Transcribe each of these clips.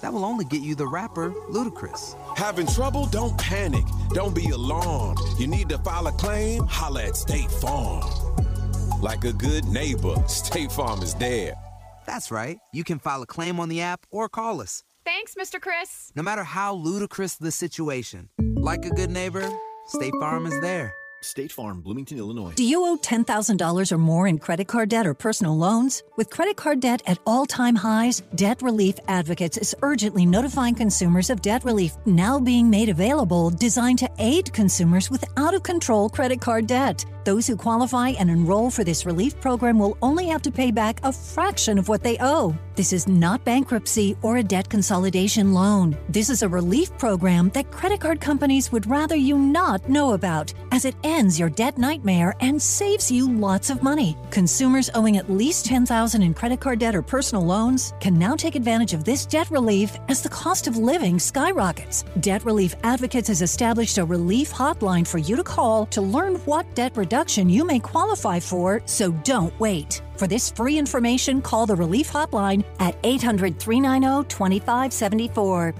that will only get you the rapper, Ludacris. Having trouble? Don't panic. Don't be alarmed. You need to file a claim? Holla at State Farm. Like a good neighbor, State Farm is there. That's right. You can file a claim on the app or call us. Thanks, Mr. Chris. No matter how ludicrous the situation, like a good neighbor, State Farm is there. State Farm, Bloomington, Illinois. Do you owe $10,000 or more in credit card debt or personal loans? With credit card debt at all-time highs, Debt Relief Advocates is urgently notifying consumers of debt relief now being made available, designed to aid consumers with out-of-control credit card debt. Those who qualify and enroll for this relief program will only have to pay back a fraction of what they owe. This is not bankruptcy or a debt consolidation loan. This is a relief program that credit card companies would rather you not know about, as it ends your debt nightmare and saves you lots of money. Consumers owing at least $10,000 in credit card debt or personal loans can now take advantage of this debt relief as the cost of living skyrockets. Debt Relief Advocates has established a relief hotline for you to call to learn what debt reduction you may qualify for, so don't wait. For this free information, call the Relief Hotline at 800-390-2574.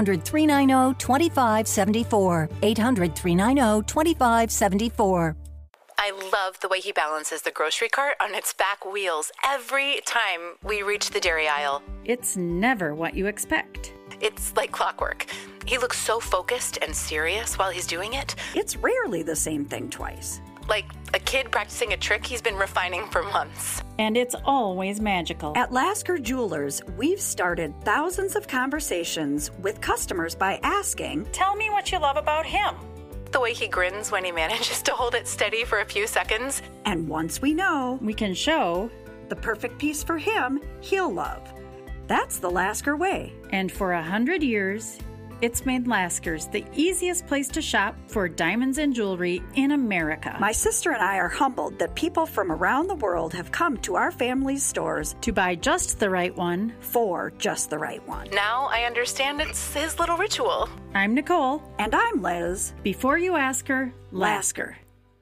800-390-2574. 800-390-2574. I love the way he balances the grocery cart on its back wheels every time we reach the dairy aisle. It's never what you expect. It's like clockwork. He looks so focused and serious while he's doing it. It's rarely the same thing twice. Like a kid practicing a trick he's been refining for months. And it's always magical. At Lasker Jewelers, we've started thousands of conversations with customers by asking, "Tell me what you love about him." The way he grins when he manages to hold it steady for a few seconds. And once we know, we can show the perfect piece for him he'll love. That's the Lasker way. And for 100 years, it's made Lasker's the easiest place to shop for diamonds and jewelry in America. My sister and I are humbled that people from around the world have come to our family's stores to buy just the right one for just the right one. Now I understand it's his little ritual. I'm Nicole. And I'm Liz. Before you ask her, Lasker.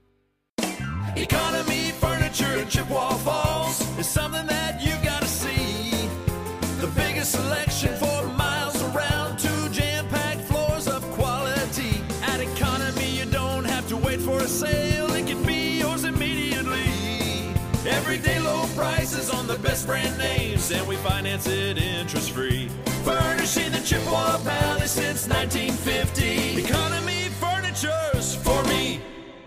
Economy Furniture in Chippewa Falls is something that you gotta see. The biggest selection for miles around, 2 jam-packed floors of quality. At Economy, you don't have to wait for a sale. It can be yours immediately. Everyday low prices on the best brand names, and we finance it interest-free. Furnishing the Chippewa Valley since 1950. Economy Furniture's for me.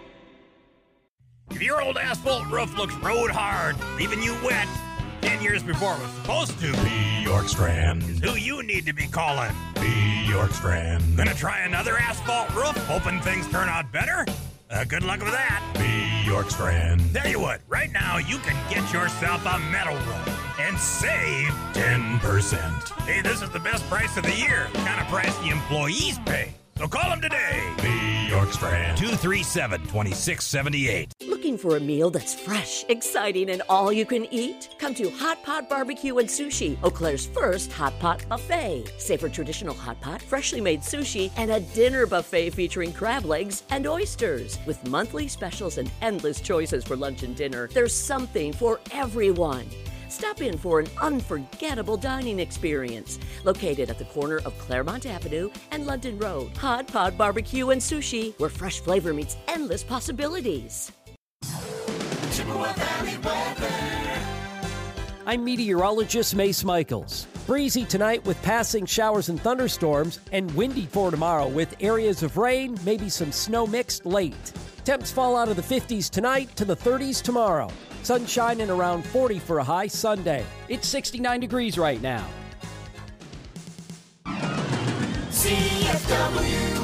If your old asphalt roof looks road hard, leaving you wet 10 years before it was supposed to, B. York Strand is who you need to be calling. B. York Strand. Gonna try another asphalt roof, hoping things turn out better? Good luck with that. B. York Strand. Tell you what, right now you can get yourself a metal roof and save 10%. Hey, this is the best price of the year. The kind of price the employees pay. So call them today. B. York Strand. 237-2678. Looking for a meal that's fresh, exciting, and all you can eat? Come to Hot Pot Barbecue and Sushi, Eau Claire's first hot pot buffet. Savor traditional hot pot, freshly made sushi, and a dinner buffet featuring crab legs and oysters. With monthly specials and endless choices for lunch and dinner, there's something for everyone. Stop in for an unforgettable dining experience. Located at the corner of Claremont Avenue and London Road. Hot Pot Barbecue and Sushi, where fresh flavor meets endless possibilities. Chippewa Valley weather. I'm meteorologist Mace Michaels. Breezy tonight with passing showers and thunderstorms, and windy for tomorrow with areas of rain, maybe some snow mixed late. Temps fall out of the 50s tonight to the 30s tomorrow. Sunshine and around 40 for a high Sunday. It's 69 degrees right now. CFW.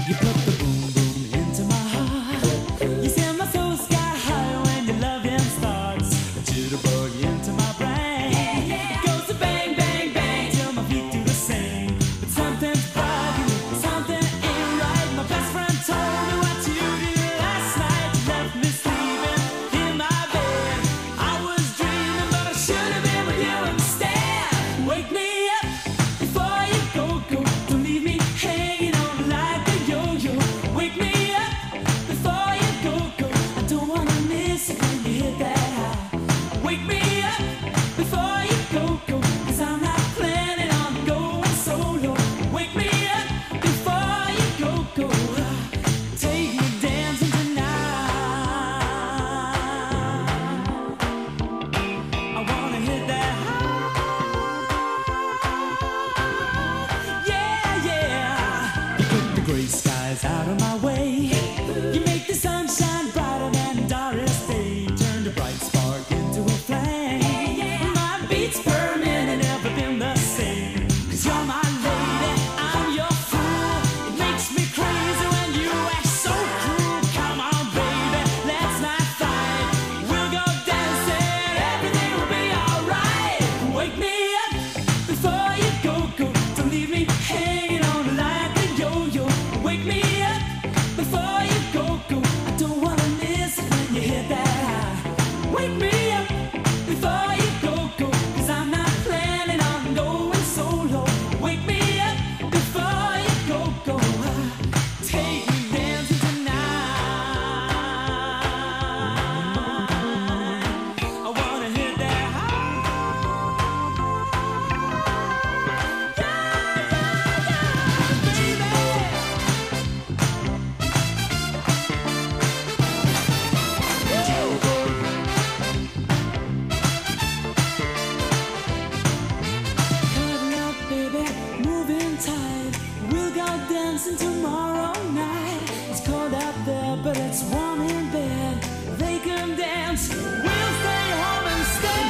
You put the boom boom into my heart. You send my soul sky high when your loving starts. A jitterbug into my brain. It goes to bang, bang, bang till my feet do the same. But something's bugging me, something ain't right. My best friend told me what you did last night. You left me sleeping in my bed. I was dreaming, but I should have been with you instead. Wake me up before you go. Don't leave me hanging on like a yo-yo. Wake me up before you go. I don't wanna miss it when you hit that high. Wake me up before you go. 'Cause I'm not planning on going solo. Wake me up before you go. Take me dancing tonight. I wanna hit that high. Yeah, yeah. You put the gray skies out of my way. You make the sunshine brighter than Doris Day. Turn the bright spark into a flame. My beats per minute never been the same. 'Cause you're my lady, I'm your fool. It makes me crazy when you act so cruel. Come on, baby, let's not fight. We'll go dancing, everything will be alright. Wake me up before you go. Don't leave me hanging on like a yo-yo. Wake me up before you go. I don't wanna miss it when you hit that high. Wake me up before you go. 'Cause I'm not planning on going solo. Wake me up before you go. Take me dancing tonight. I wanna hit that high. Cutting up, baby, moving tight. We'll go dancing tomorrow night. It's cold out there, but it's warm in bed. They can dance, we'll stay home instead.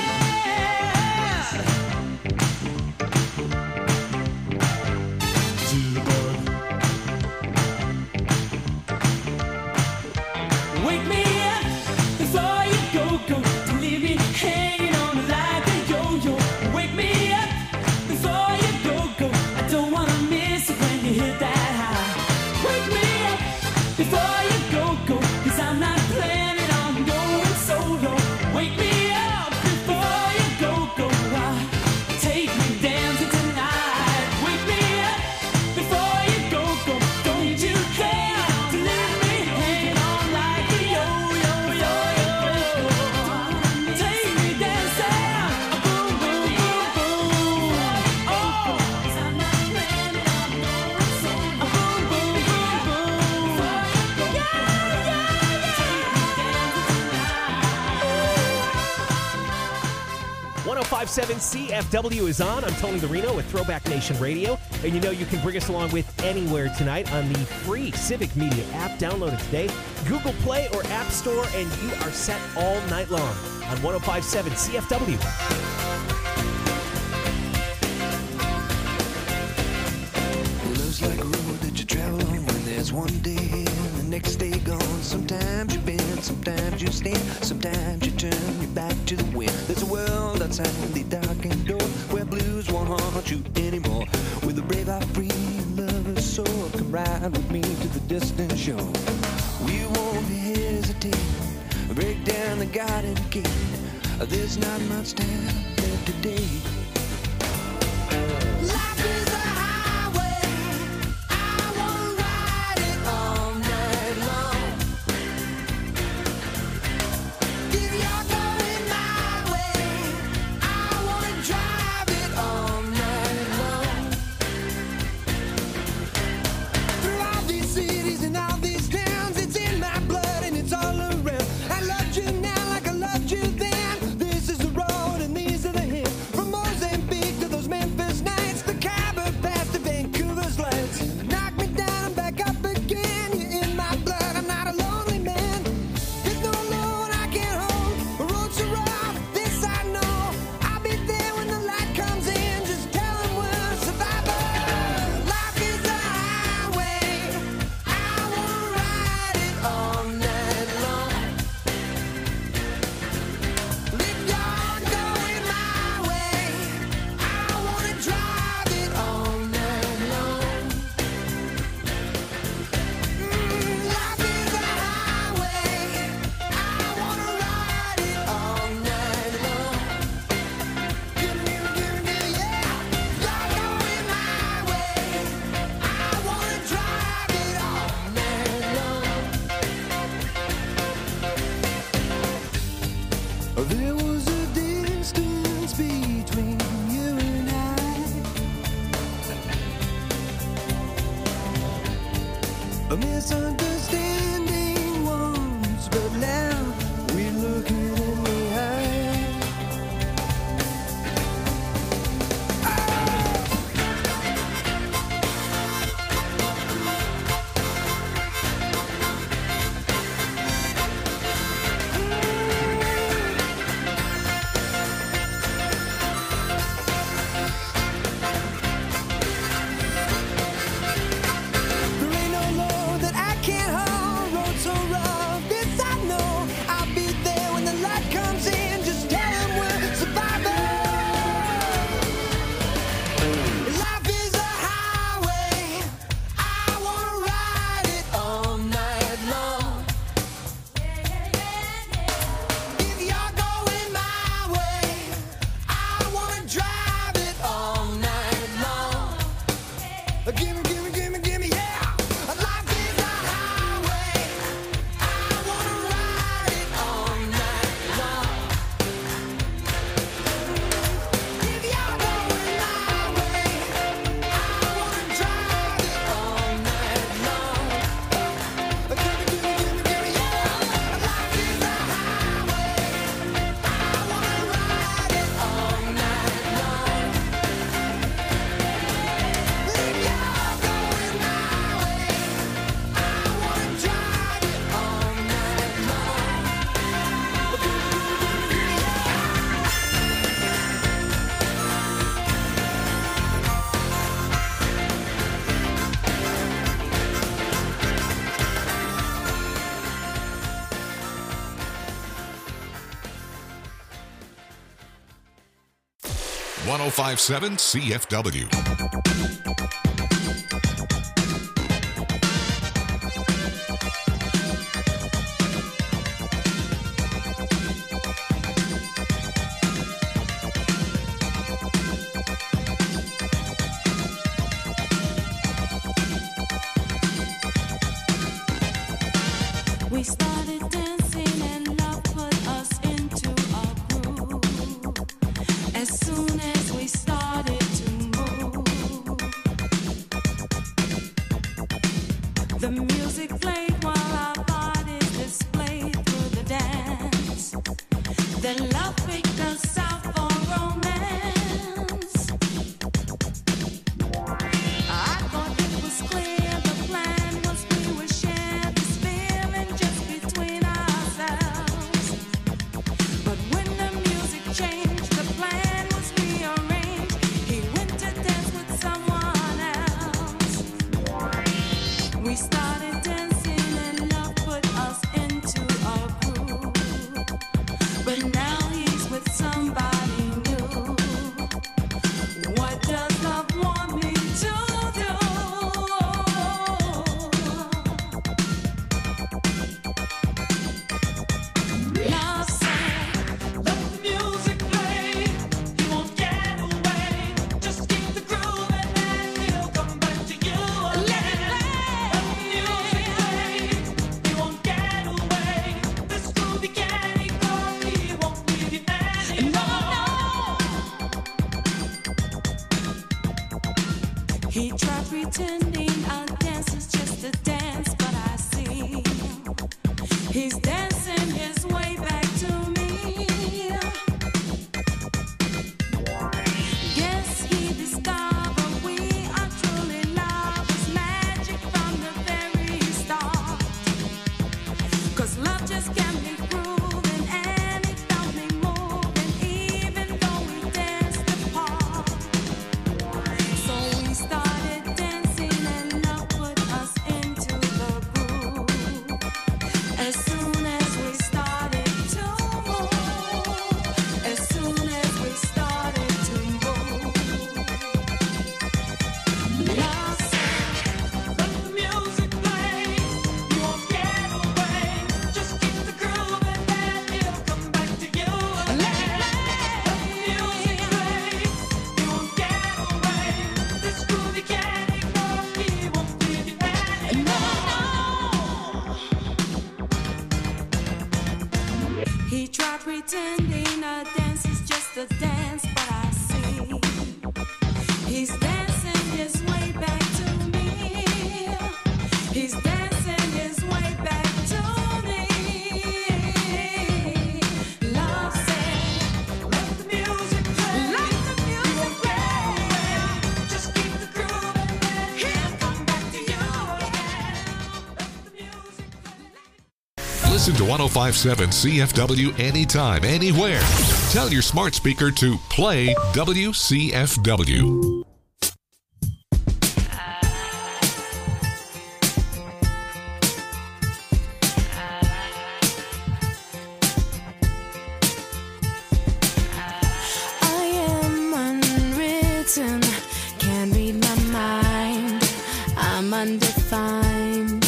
Wake me up before you go. Don't leave me hanging on like a yo-yo. Wake me up before you go. I don't wanna miss it when you hit that high. Wake me up before you go. 'Cause I'm not planning on going solo. Wake me up before you go. Take me dancing tonight. Wake me up before you go. Don't you care to leave me hanging on like a yo-yo. Take me dancing, boom, boom, boom, boom. Oh, 'cause I'm not planning on going solo. Boom, boom, boom, boom. Yeah, yeah, yeah. 105.7 CFW is on. I'm Tony Larino with Throwback Nation Radio. And you know you can bring us along with anywhere tonight on the free Civic Media app. Download it today. Google Play or App Store, and you are set all night long on 105.7 CFW. Love's like a road that you travel on when there's one day and the next day gone. Sometimes you bend, sometimes you stand, sometimes you turn your back to the wind. There's a world outside the darkened door where blues won't haunt you anymore. With a brave heart, free and lover's soul, come ride with me to the distant shore. We won't hesitate, break down the garden gate. There's not much time left today. Life is a highway, I wanna ride it all night long. If you're going my way, I wanna drive it all night long. Through all these cities and all these towns, it's in my blood and it's all around. I loved you now like I loved you then. This is the road and these are the hills. From all A misunderstanding once, but now we're looking in the eye. There ain't no law that I can't hold. Road so rough, this I know. I'll be there when the light comes in. Just tell them we're survivors. Life is a highway. I wanna ride it all night long. If you're going my way, I wanna drive it all night long. Gimme, gimme, gimme, gimme, yeah. Life is a highway. I wanna ride it all night long. If you're going my way, I wanna drive it all night long. Gimme, gimme, gimme, gimme, yeah. Life is a highway. I wanna ride it all night long. If you're going my way, I wanna drive it all night long. .1057 CFW. We started dancing and love put us into a groove. As soon as we started to move, the music played while our bodies displayed through the dance. Then love picked us out for romance. I thought it was clear the plan was we would share this feeling just between ourselves. But when the music changed, the plan was rearranged. He went to dance with someone else. We started dancing and love put us into a groove. But now he's with somebody new. What does love want me to do? Love said, let the music play. You won't get away. Just keep the groove and then he'll come back to you again. Let the music play. You won't get away. This groovy candy coffee won't leave you anymore. He tried pretending our dance is just a dance, but I see he's dancing his way back to me. Guess he discovered we are truly lovers, magic from the very start. 'Cause love just can't be proven, and it felt me moving, even though we danced apart. So we started dancing and love put us into the groove. As soon as we started to move, as soon as we started to move, love said, let the music play. You won't get away. Just keep the groove and then it'll come back to you again. Let the music play. You won't get away. This groovy candy coffee won't leave you anymore. He tried pretending a dance is just a dance, but I see he's dancing his way back to me. He's dancing Listen to 105.7 CFW anytime, anywhere. Tell your smart speaker to play WCFW. Can't read my mind, I'm undefined.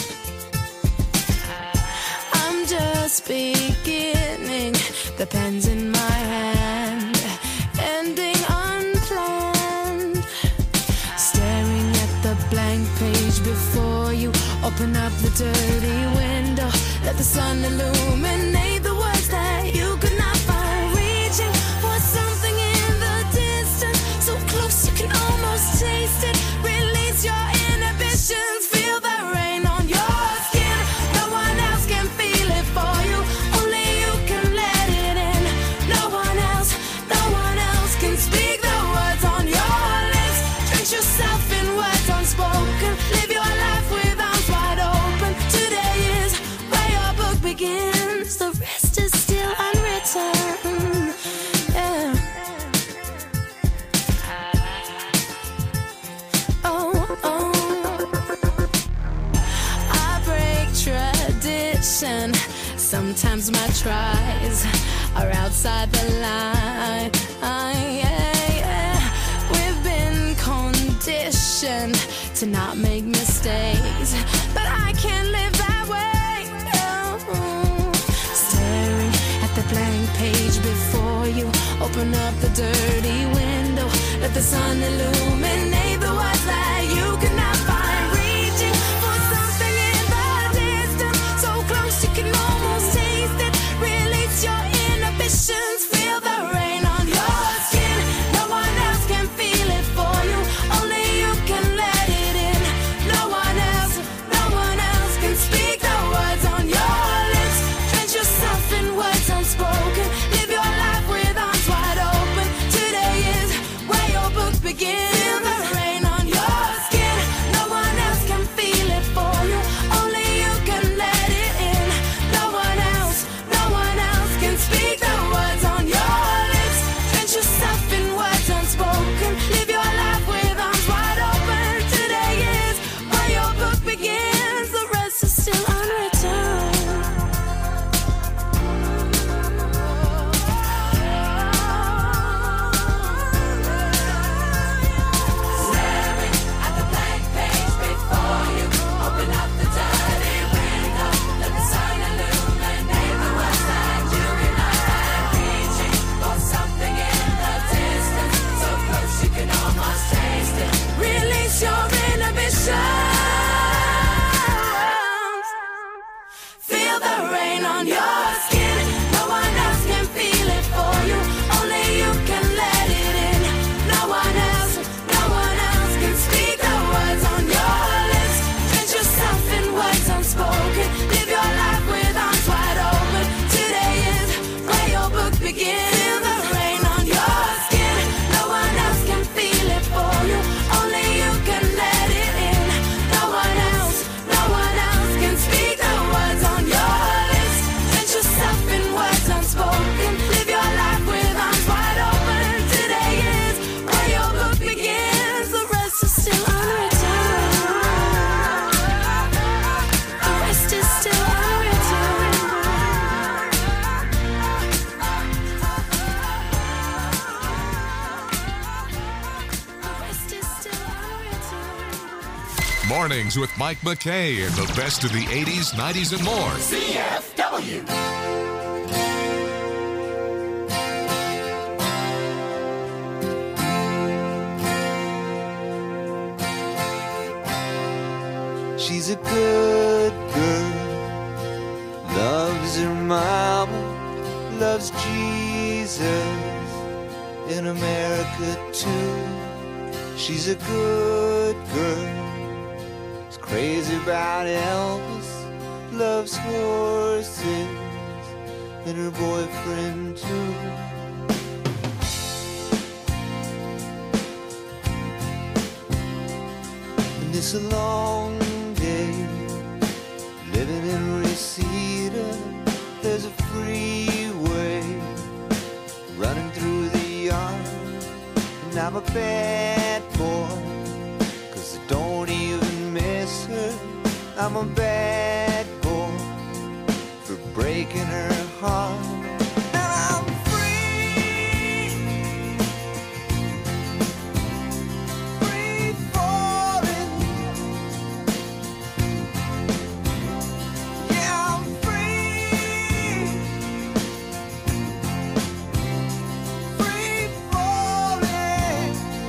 I'm just beginning, the pen's in my hand, ending unplanned. Staring at the blank page before you, open up the dirty window, let the sun illuminate the words that you could not find. Reaching for something in the distance, so close you can almost taste it. Release your inhibitions, feel the rain on your skin. No one else can feel it for you, only you can let it in. No one else can speak the words on your lips. Drench yourself in words unspoken, live your life with arms wide open. Today is where your book begins, the rest is still unwritten. Yeah. Sometimes my tries are outside the line. We've been conditioned to not make mistakes, but I can't live that way. No. Staring at the blank page before you, open up the dirty window, let the sun illuminate the words that you cannot find. Reaching for something in the distance, so close you can almost taste it. Release your inhibitions, feel the rain on your skin. No one else can feel it for you, only you can let it in. No one else can speak the words on your lips. Drench yourself in words unspoken, live your life with arms wide open. Today is where your book begins. Feel the rain on your skin. No one else can feel it for you, only you can let it in. No one else can speak the words on your lips. Drench yourself in words unspoken, live your life with arms wide open. Today is where your book begins, the rest is still unwritten. Staring at the blank page before you, open up the dirty window, let the sun illuminate the words that you cannot find. Reaching for something in the distance, so close you can almost taste it. Release your inhibitions, feel the rain on your skin. No one else can feel it for you, only you can let it in. No one else can speak the words on your lips. Drench yourself in words unspoken, live your life with arms wide open. Today is where your book begins. Feel the rain on your skin. No one else can feel it for you, only you can let it in. No one else can speak the words on your lips. Drench yourself in words unspoken, live your life with arms wide open. Today is where your book begins, the rest is still unwritten. The rest is still unwritten. The rest is still unwritten. Mornings with Mike McKay and the best of the 80s, 90s, and more. CFW. She's a good girl, loves her mama, loves Jesus, in America too. She's a good girl, is crazy about Elvis, loves horses, and her boyfriend too. And it's a long day living in Reseda, freeway, running through the yard. And I'm a bad boy, 'cause I don't even miss her. I'm a bad boy for breaking her heart. And I'm free, free falling. Yeah, I'm free, free falling.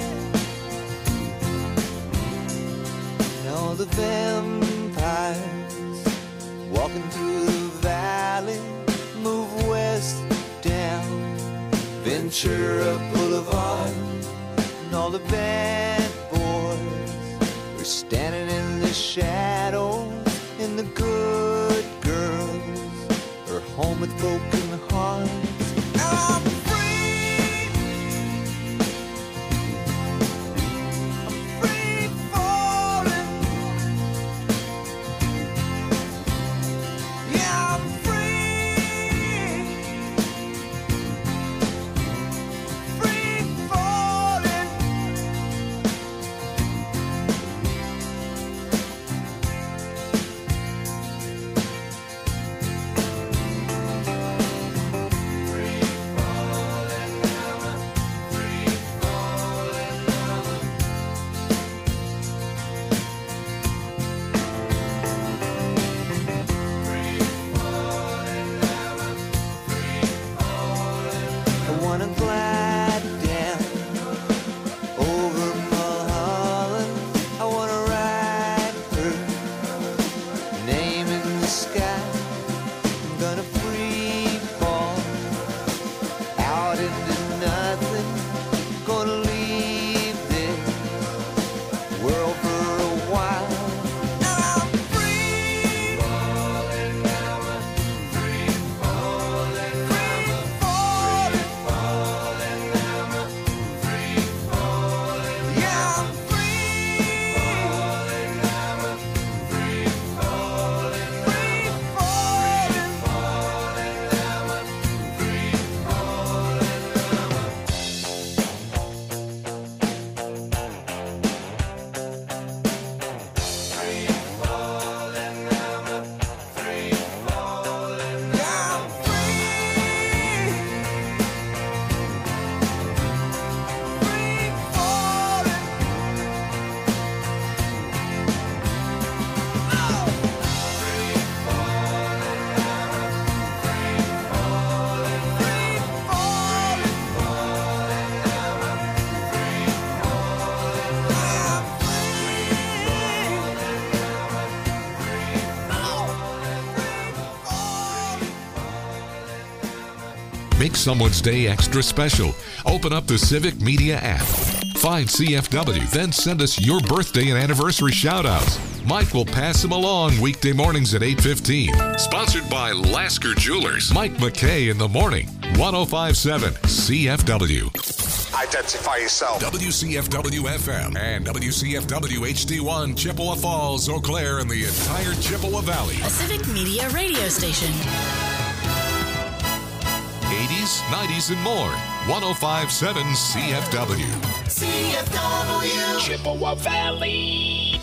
And all the vampires walking through the valley move west down Ventura Boulevard, and all the bad boys are standing in the shadows, and the good girls are home with broken hearts. And I'm free, I'm free falling. Yeah, I'm free, free falling. I wanna glide down over Mulholland. I wanna write her name in the sky. I'm gonna free fall out into nothing. Gonna leave this world for a while. And I'm free falling, free falling, free falling, free falling. Yeah, I'm free falling, free falling, free Make someone's day extra special. Open up the Civic Media app. Find CFW, then send us your birthday and anniversary shout-outs. Mike will pass them along weekday mornings at 8:15. Sponsored by Lasker Jewelers. Mike McKay in the morning. 105.7 CFW. Identify yourself. WCFW FM and WCFW HD1, Chippewa Falls, Eau Claire, and the entire Chippewa Valley. A Civic Media radio station. 80s, 90s, and more. 105.7 CFW. CFW. Chippewa Valley.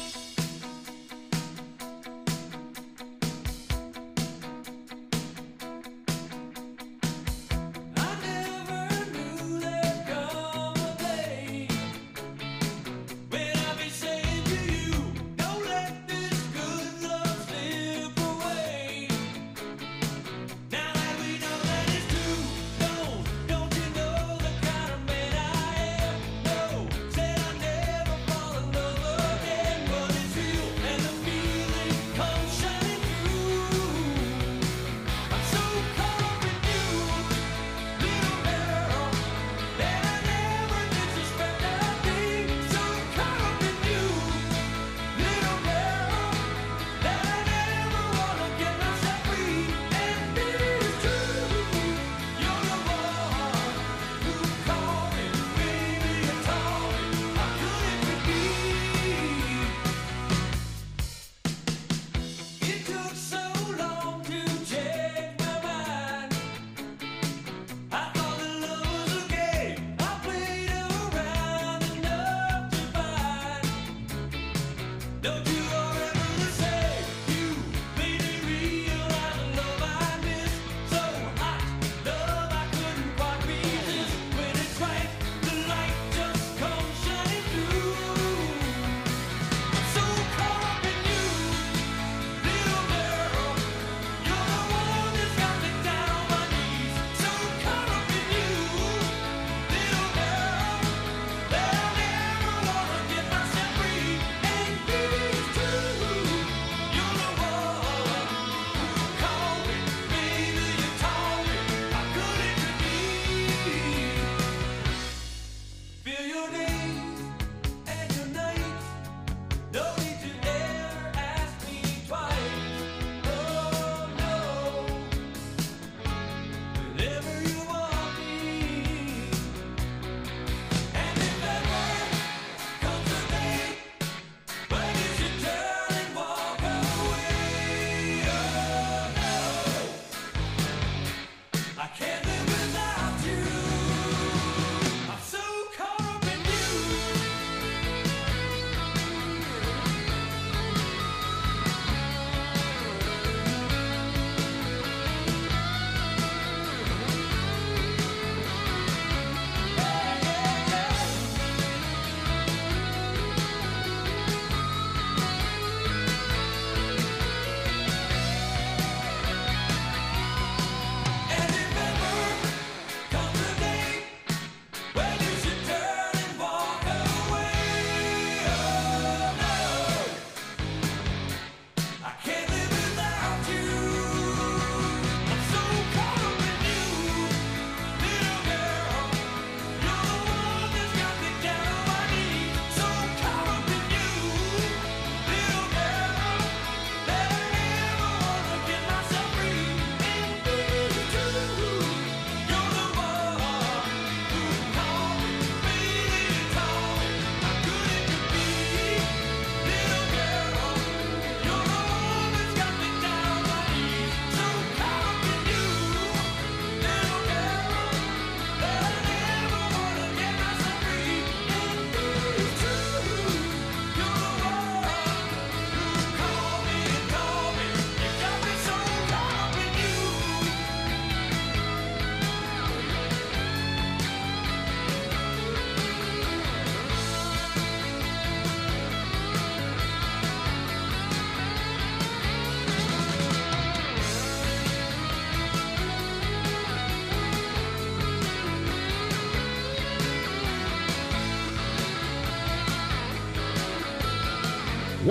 Said I never fall in love again.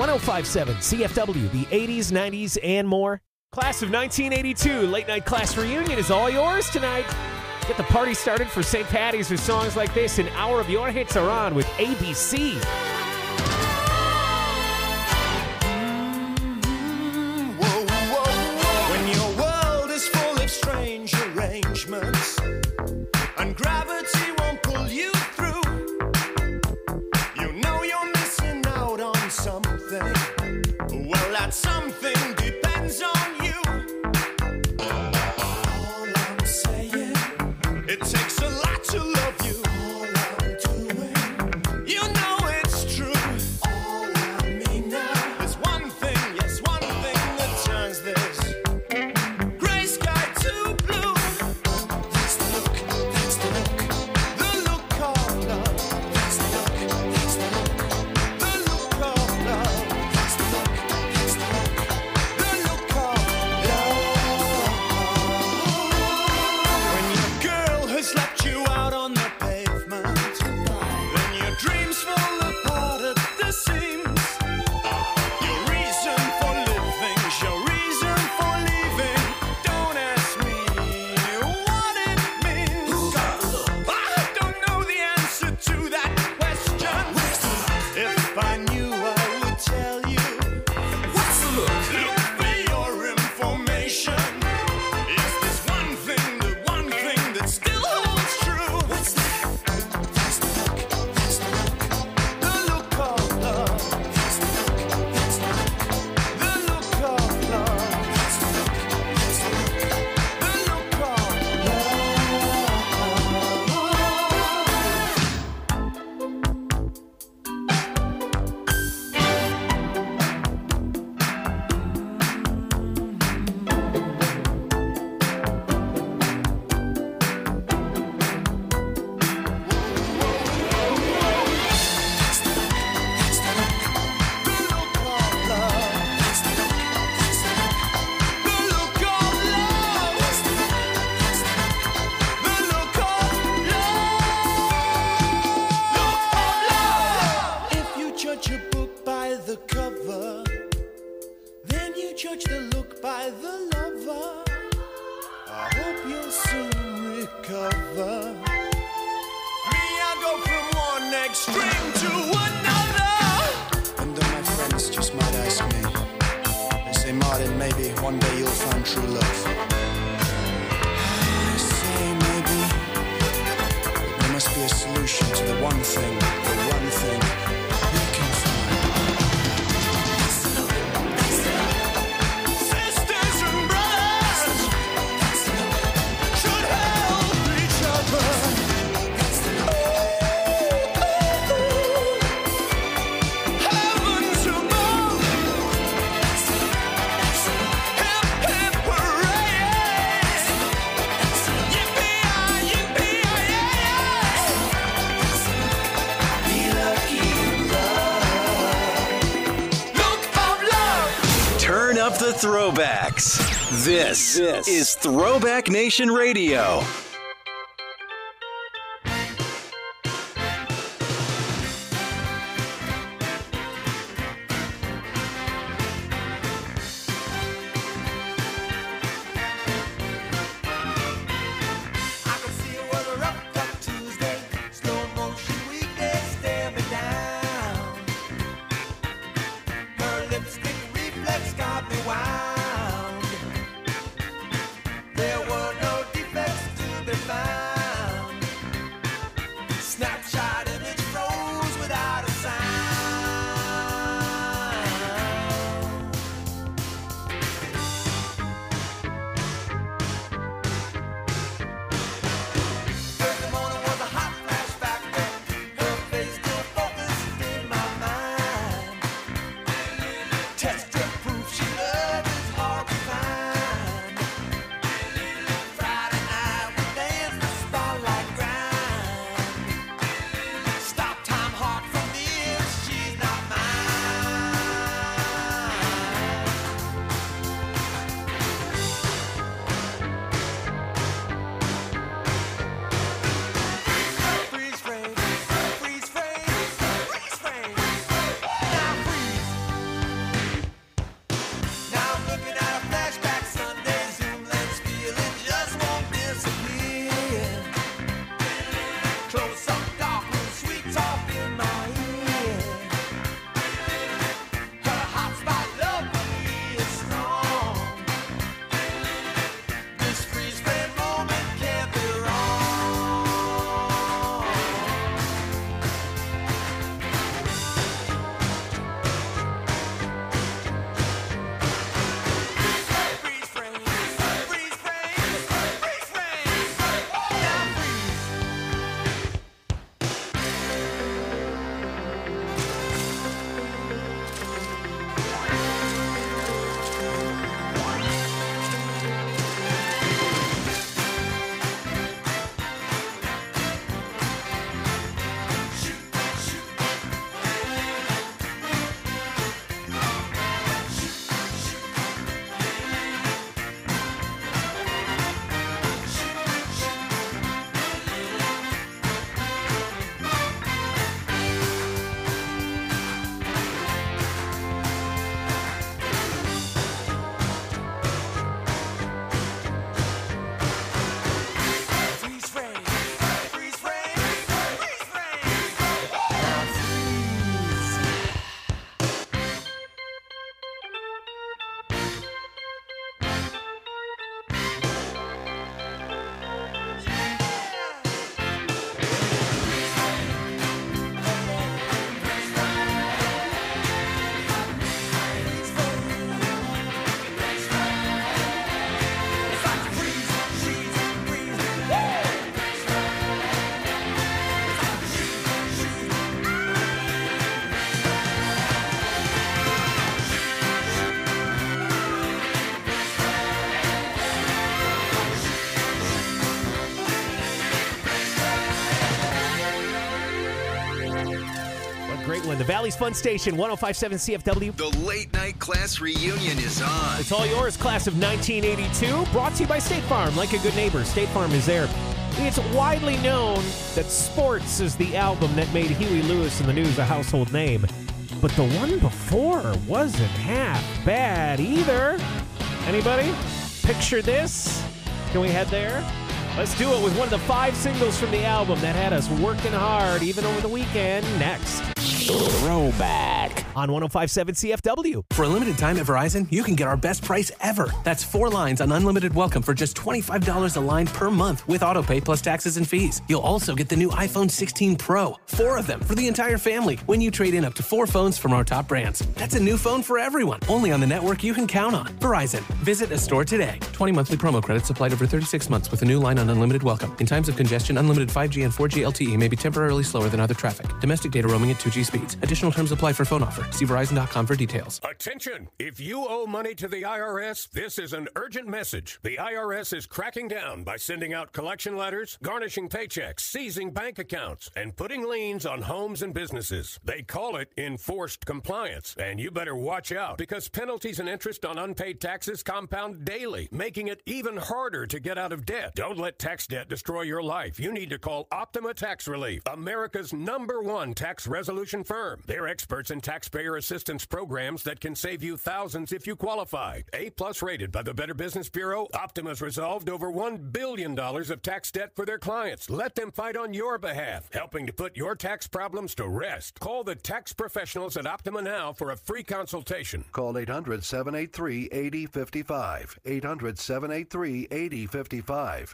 1057 CFW, the 80s, 90s, and more. Class of 1982 late night class reunion is all yours tonight. Get the party started for St. Patty's with songs like this. An hour of your hits are on with ABC. When your world is full of strange arrangements and gravity won't pull you through, you know you're missing out on something. Well, that something depends on you. All I'm saying, it takes a lot to love you. All I'm doing, you know it's true. All I mean now is one thing, yes, one thing that turns this gray sky to blue. That's the look, that's the look, the look of love. That's the look, that's the look, the look of love. That's the look, that's the look, the look of love. When your girl has left you out on the pavement, then your dreams fall apart at the seams. Your reason for living, your reason for leaving. Don't ask me what it means. I don't know the answer to that question. If I knew, I would tell you. What's the look? Look for your information. Is this one thing, the one thing that still holds true? What's that? That's the look, that's the look, the look of love. That's the look, that's the look, the look of love. That's the look, that's the look, the look of If you judge a book by the cover, then you judge the look by the lover. I hope you'll soon recover. Me, I go from one extreme to another. And my friends just might ask me, they say, Martin, maybe one day you'll find true love. I say maybe, but there must be a solution to the one thing we can find. Sisters and brothers should help each other. Heavens above, hip hip hooray! Yippee-yi, yippee-yi-yi! Be lucky in love. Look of love. Turn up the throwbacks. This is Throwback Nation Radio. I can see a weather rough up Tuesday, slow motion weekday, stare me down. Her lipstick reflex got me wound. There were no defects to be found. Snapshot image froze without a sound. Thursday morning was a hot flash factor. Her face still focused in my mind. Texture proof she loved is hard to find. Friday night we danced the spotlight grind. Stop time hard for me if she's not Freeze frame, freeze frame, freeze frame. Now freeze. the Valley's Fun Station, 105.7 CFW. The late night class reunion is on. It's all yours, class of 1982. Brought to you by State Farm. Like a good neighbor, State Farm is there. It's widely known that Sports is the album that made Huey Lewis and the News a household name. But the one before wasn't half bad either. Anybody? Picture this? Can we head there? Let's do it with one of the 5 singles from the album that had us working hard even over the weekend. Next. Throwback on 105.7 CFW. For a limited time at Verizon, you can get our best price ever. That's 4 lines on unlimited welcome for just $25 a line per month with autopay plus taxes and fees. You'll also get the new iPhone 16 Pro, 4 of them for the entire family when you trade in up to 4 phones from our top brands. That's a new phone for everyone, only on the network you can count on. Verizon. Visit a store today. 20 monthly promo credits applied over 36 months with a new line on unlimited welcome. In times of congestion, unlimited 5G and 4G LTE may be temporarily slower than other traffic. Domestic data roaming at 2G speeds. Additional terms apply for phone offer. See Verizon.com for details. Attention! If you owe money to the IRS, this is an urgent message. The IRS is cracking down by sending out collection letters, garnishing paychecks, seizing bank accounts, and putting liens on homes and businesses. They call it enforced compliance, and you better watch out because penalties and interest on unpaid taxes compound daily, making it even harder to get out of debt. Don't let tax debt destroy your life. You need to call Optima Tax Relief, America's #1 tax resolution firm. They're experts in taxpayer assistance programs that can save you thousands if you qualify. A+ rated by the Better Business Bureau, Optima's resolved over $1 billion of tax debt for their clients. Let them fight on your behalf, helping to put your tax problems to rest. Call the tax professionals at Optima now for a free consultation. Call 800-783-8055. 800-783-8055.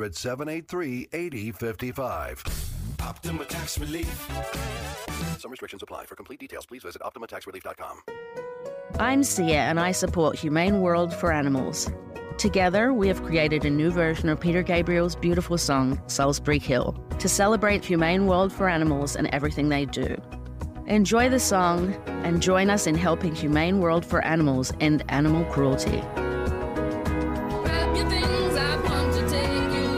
800-783-8055. Optima Tax Relief. Some restrictions apply. For complete details, please visit OptimaTaxRelief.com. I'm Sia, and I support Humane World for Animals. Together, we have created a new version of Peter Gabriel's beautiful song, Salisbury Hill, to celebrate Humane World for Animals and everything they do. Enjoy the song and join us in helping Humane World for Animals end animal cruelty. Grab your things, I want to take you.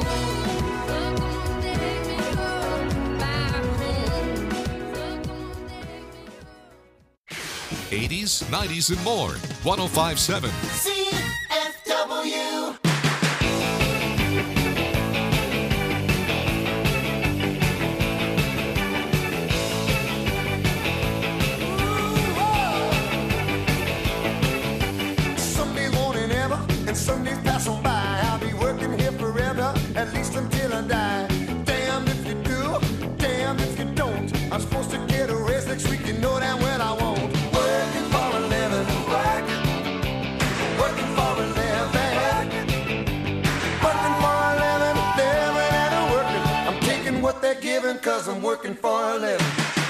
80s, 90s, and more. 105.7. CFW. Someday won't it ever, and Sundays pass on by. I'll be working here forever, at least until I die. Damn if you do, damn if you don't. I'm supposed to get a raise next week, you know damn well I won't. Working for a living, working for a living, working for a living, living and a working. I'm taking what they're giving, cause I'm working for a living.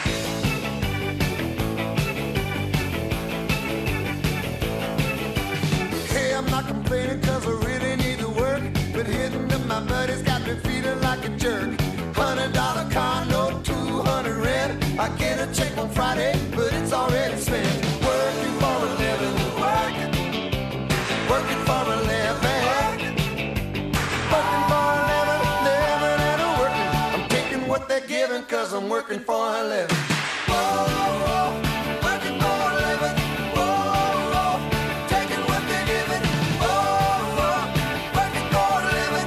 Hey, I'm not complaining cause I really need to work, but hitting up my buddies got me feeling like a jerk. $100 car note, 200 rent. I get a check on Friday, but it's already spent. Working for a living, working for a living, working for a living, living and a working. I'm taking what they're giving cause I'm working for a living. Whoa, working for a living. Whoa, taking what they're giving. Whoa, working for a living.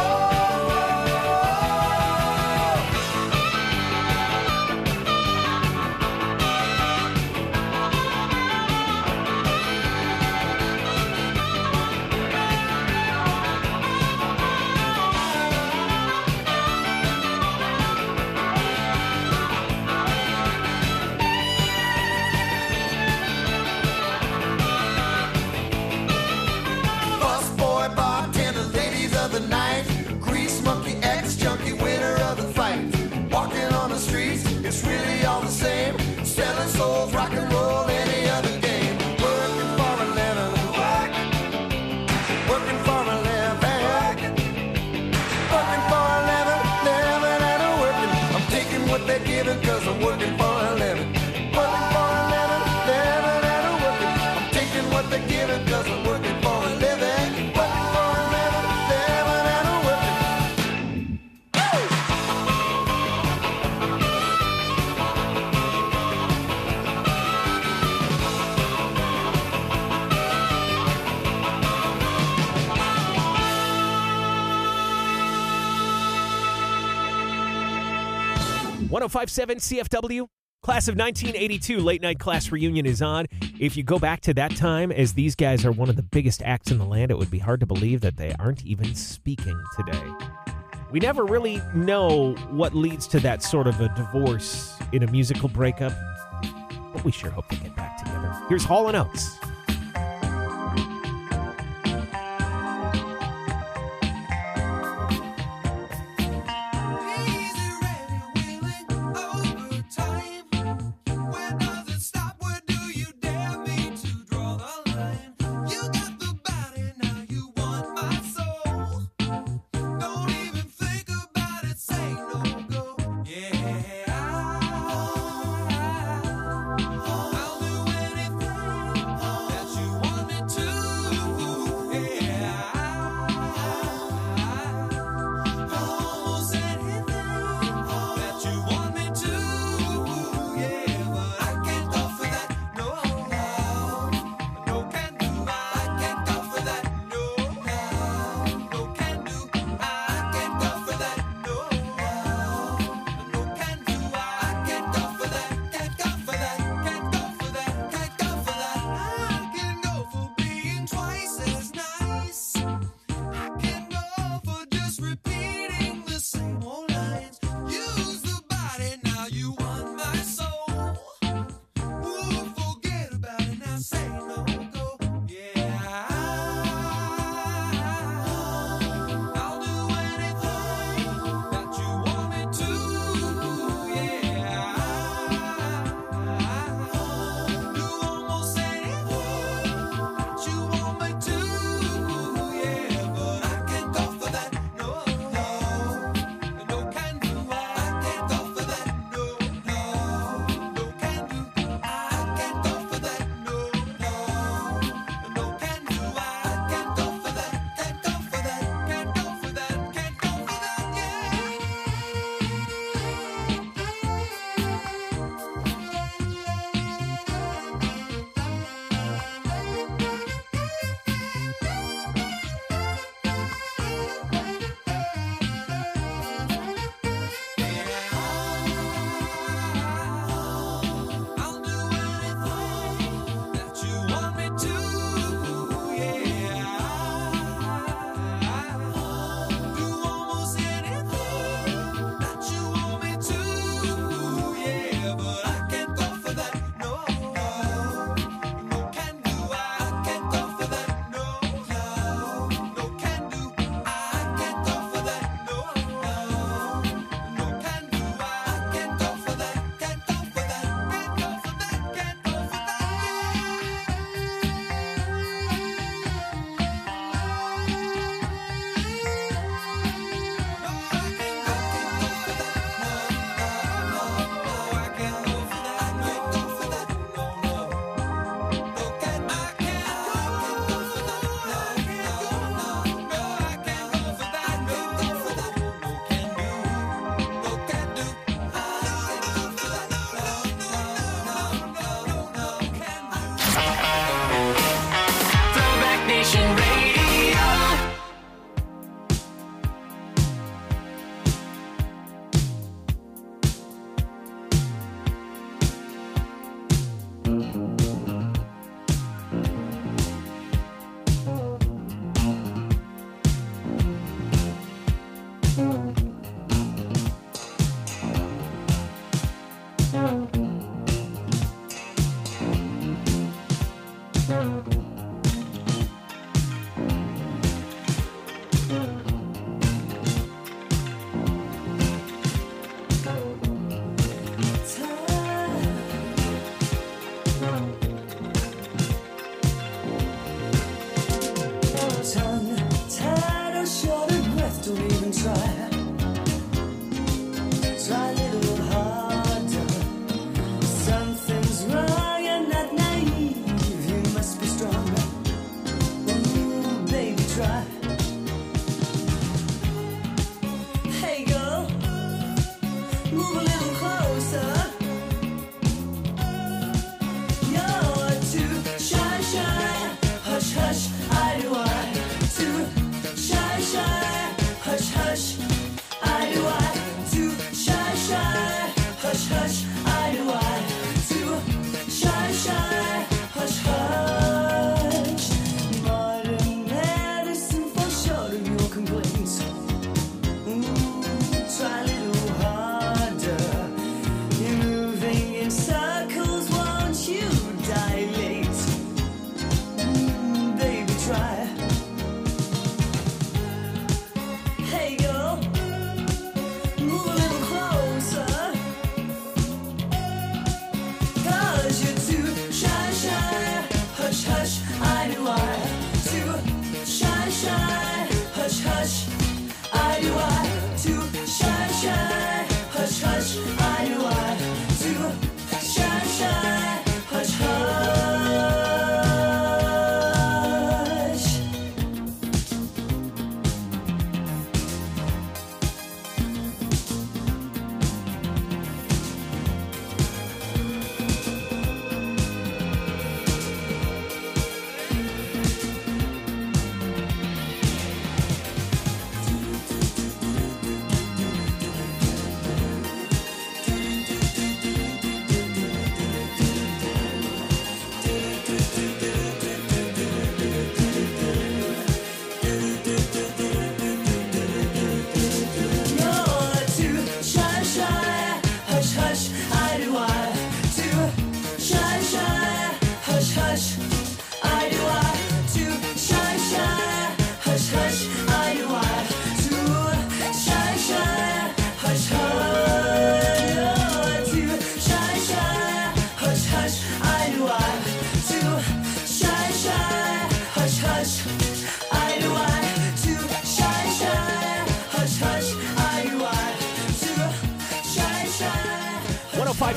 Busboy, bartender, ladies of the night, grease monkey, ex-junkie, winner of the fight. Walking on the streets, it's really all the same. Selling souls, rock and roll, any other game. Working for a living, working for a living, working for a living, living and a working. I'm taking what they're giving cause I'm working for a living. Working for a living, living and a working. I'm taking what they're giving cause I'm working for a living. Working for a living, living and a working. 105.7 CFW. Class of 1982 late night class reunion is on. If you go back to that time, as these guys are one of the biggest acts in the land, it would be hard to believe that they aren't even speaking today. We never really know what leads to that sort of a divorce in a musical breakup, but we sure hope they get back together. Here's Hall & Oates.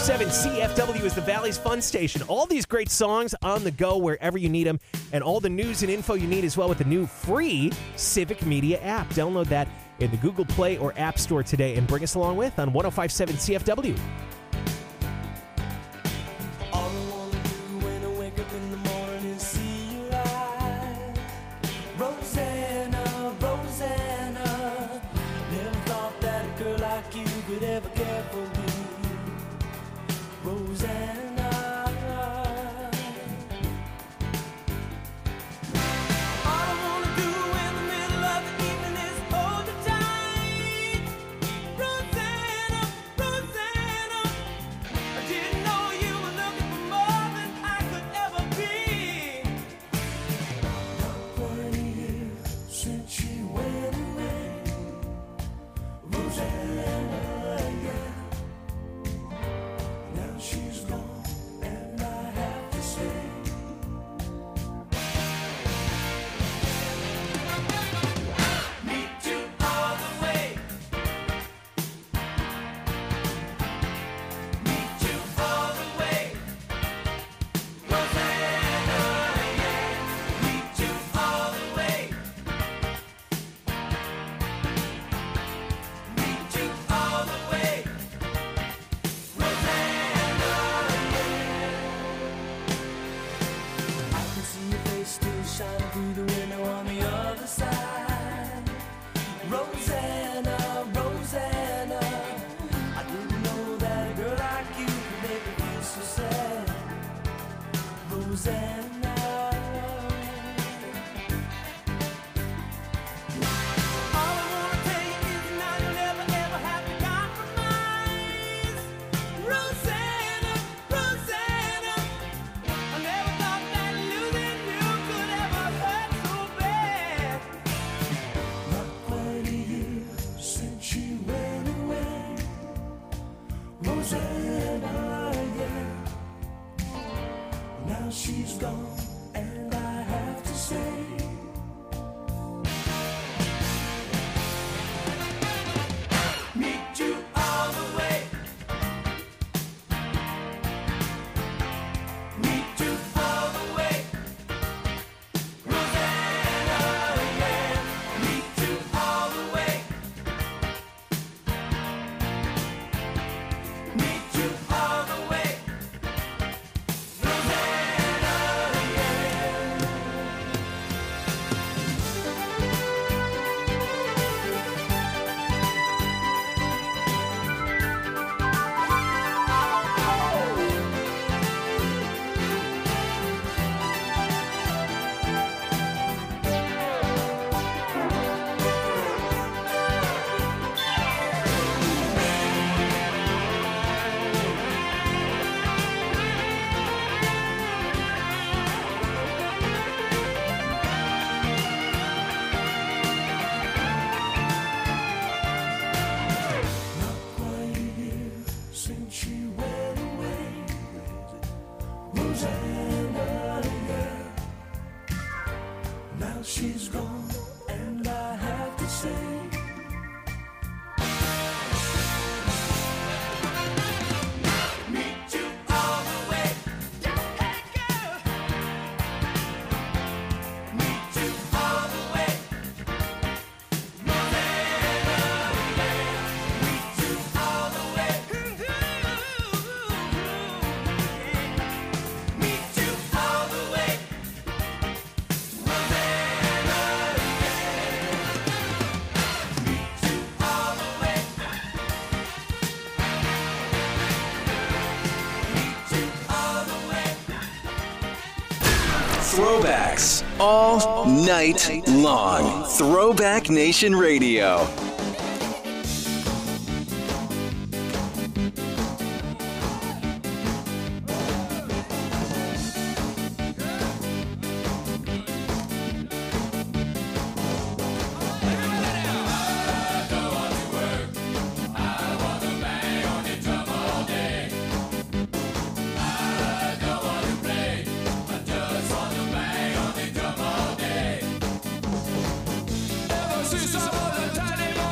105.7 CFW is the Valley's fun station. All these great songs on the go wherever you need them, and all the news and info you need as well with the new free Civic Media app. Download that in the Google Play or App Store today and bring us along with on 105.7 CFW. All I wanna do when I wake up in the morning is see your eyes. Rosanna, Rosanna, never thought that a girl like you could ever care for me. Rosanna, all I wanna do in the middle of the evening is hold you tight. Rosanna, Rosanna, I didn't know you were looking for more than I could ever be. Not quite a year since she went away. Rosanna, yeah. Now she's gone, and I have to say, meet you all the way. Meet you all the way. Rosanna, yeah. Meet you all the way. Meet you all the way. I can see your face still shining through the window on the other side. Rosanna, Rosanna, I didn't know that a girl like you could make me feel so sad. Rosanna. All I wanna tell you is now you'll never ever have to compromise. Rosanna, Rosanna, I never thought that losing you could ever hurt so bad. Not quite a year since she went away. Rosanna, yeah. Now she's gone, and I have to say, meet you all the way. Meet you all the way. Rosanna, yeah. Meet you all the way. Meet you all the way. Rosanna, yeah. Not quite a year since she went away. Rosanna, yeah. Now she's gone, and I have to say, meet you all the way. Hey girl, meet you all the way. Rosanna, yeah. Meet you all the way. Meet you all the way. Rosanna, Throwbacks all night long. Throwback Nation Radio. Ever since I was a tiny boy,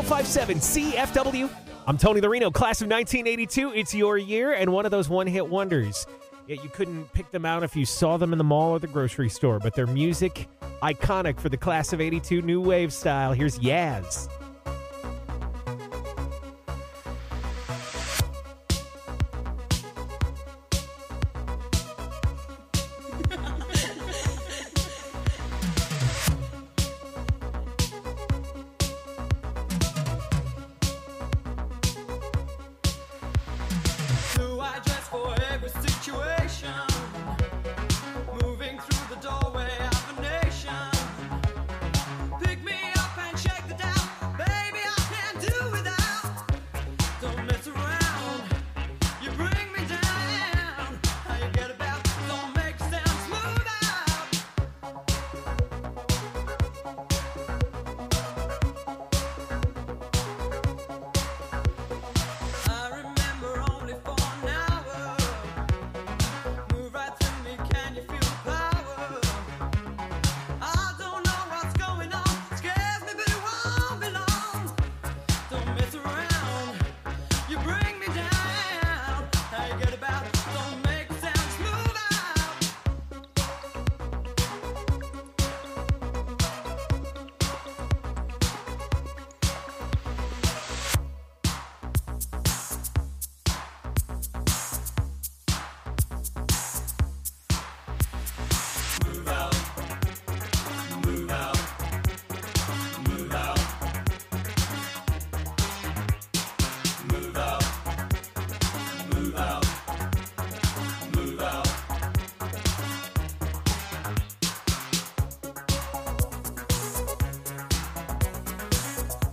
1057 CFW. I'm Tony the Reno, class of 1982. It's your year and one of those one-hit wonders. Yet you couldn't pick them out if you saw them in the mall or the grocery store, but their music, iconic for the class of 82 new wave style. Here's Yaz.